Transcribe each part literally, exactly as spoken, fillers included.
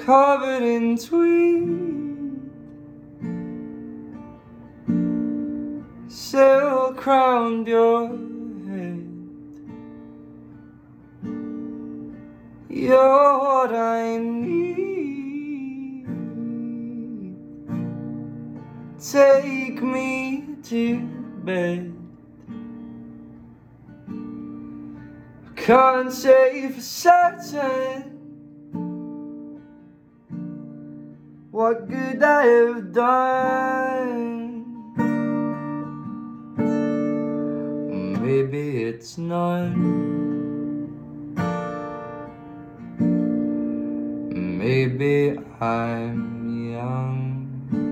covered in tweed, silk round your head. You're what I need. Take me to bed. I can't say for certain what good I have done. Maybe it's none. Maybe I'm young,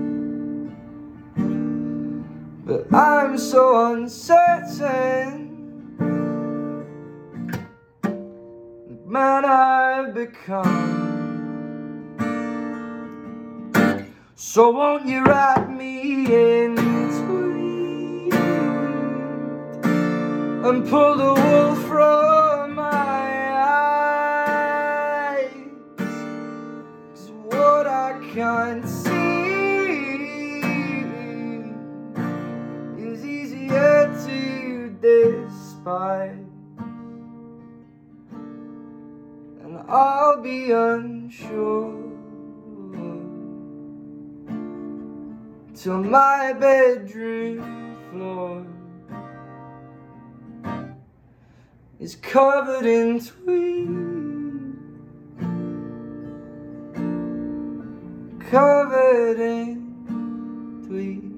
but I'm so uncertain. The man I've become. So won't you wrap me in tweed and pull the wool from my eyes? 'Cause what I can't see is easier to despise, and I'll be unsure till my bedroom floor is covered in tweed, covered in tweed.